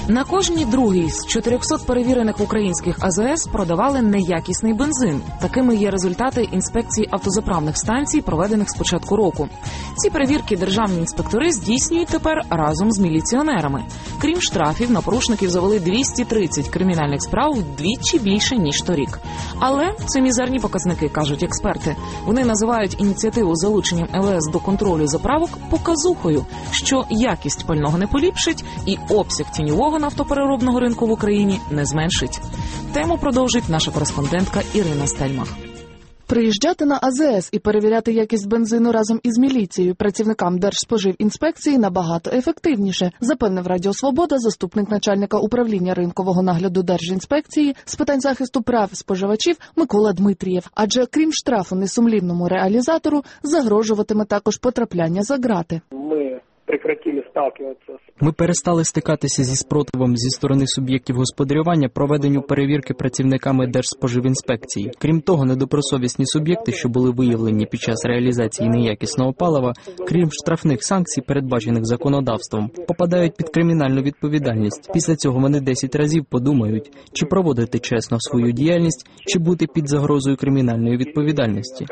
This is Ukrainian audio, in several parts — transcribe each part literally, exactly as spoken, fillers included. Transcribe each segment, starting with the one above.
На кожній другій з чотирьохсот перевірених українських А З С продавали неякісний бензин. Такими є результати інспекції автозаправних станцій, проведених з початку року. Ці перевірки державні інспектори здійснюють тепер разом з міліціонерами. Крім штрафів, на порушників завели двісті тридцять кримінальних справ, вдвічі більше, ніж торік. Але це мізерні показники, кажуть експерти. Вони називають ініціативу з залученням Л В С до контролю заправок показухою, що якість пального не поліпшить і обсяг тіньового нафтопереробного ринку в Україні не зменшить. Тему продовжить наша кореспондентка Ірина Стельмах. Приїжджати на А З С і перевіряти якість бензину разом із міліцією працівникам Держспоживінспекції набагато ефективніше, запевнив Радіо Свобода заступник начальника управління ринкового нагляду Держінспекції з питань захисту прав споживачів Микола Дмитрієв. Адже крім штрафу несумлінному реалізатору, загрожуватиме також потрапляння за ґрати. Ми прекратили сталкиваться. Ми перестали стикатися зі спротивом зі сторони суб'єктів господарювання проведенню перевірки працівниками Держспоживінспекції. Крім того, недобросовісні суб'єкти, що були виявлені під час реалізації неякісного палива, крім штрафних санкцій, передбачених законодавством, попадають під кримінальну відповідальність. Після цього вони десять разів подумають, чи проводити чесно свою діяльність, чи бути під загрозою кримінальної відповідальності.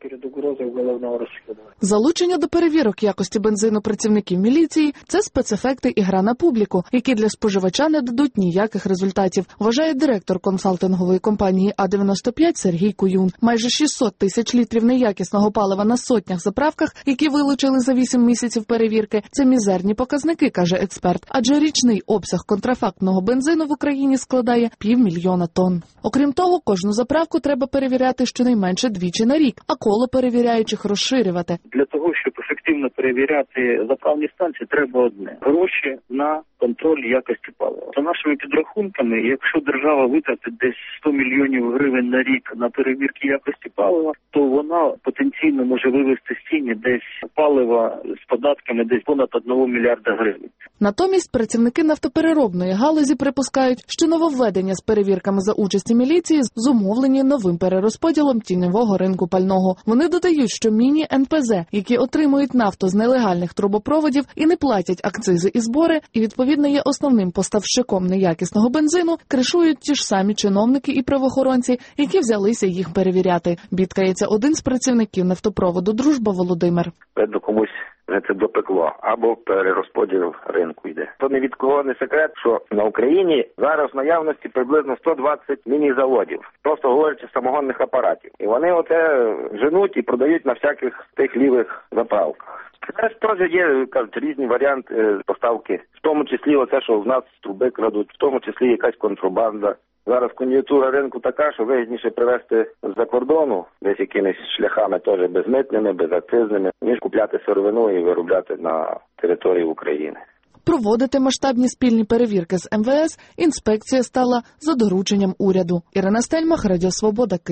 Залучення до перевірок якості бензину працівників міліції – це спецефекти і гра на публіку, які для споживача не дадуть ніяких результатів, вважає директор консалтингової компанії А дев'яносто п'ять Сергій Куюн. Майже шістсот тисяч літрів неякісного палива на сотнях заправках, які вилучили за вісім місяців перевірки – це мізерні показники, каже експерт. Адже річний обсяг контрафактного бензину в Україні складає півмільйона тонн. Окрім того, кожну заправку треба перевіряти щонайменше двічі на рік, а коло перевіряючих розширювати. Для того, щоб ефективно перевіряти заправні станції, треба одне – гроші на контроль якості палива. За нашими підрахунками, якщо держава витратить десь сто мільйонів гривень на рік на перевірки якості палива, то вона потенційно може вивести з тіні десь палива з податками десь понад одного мільярда гривень. Натомість працівники нафтопереробної галузі припускають, що нововведення з перевірками за участі міліції зумовлені новим перерозподілом тіньового ринку пального. Вони додають, що міні-Ен Пе Зе, які отримують нафту з нелегальних трубопроводів і не платять акцизи і збори, і відповідно є основним поставщиком неякісного бензину, кришують ті ж самі чиновники і правоохоронці, які взялися їх перевіряти. Бідкається один з працівників нафтопроводу «Дружба» Володимир. Видно, комусь це допекло, або перерозподіл ринку йде. То ні від кого не секрет, що на Україні зараз в наявності приблизно сто двадцять міні-заводів, просто говорячи, самогонних апаратів. І вони оце женуть і продають на всяких тих лівих заправках. Це теж є, кажуть, різні варіанти поставки, в тому числі оце, що в нас з труби крадуть, в тому числі якась контрабанда. Зараз кон'юнктура ринку така, що вигідніше привезти з-за кордону, десь якимись шляхами теж безмитними, безакцизними, ніж купляти сировину і виробляти на території України. Проводити масштабні спільні перевірки з Ем Ве Ес інспекція стала за дорученням уряду. Ірина Стельмах, Радіо Свобода.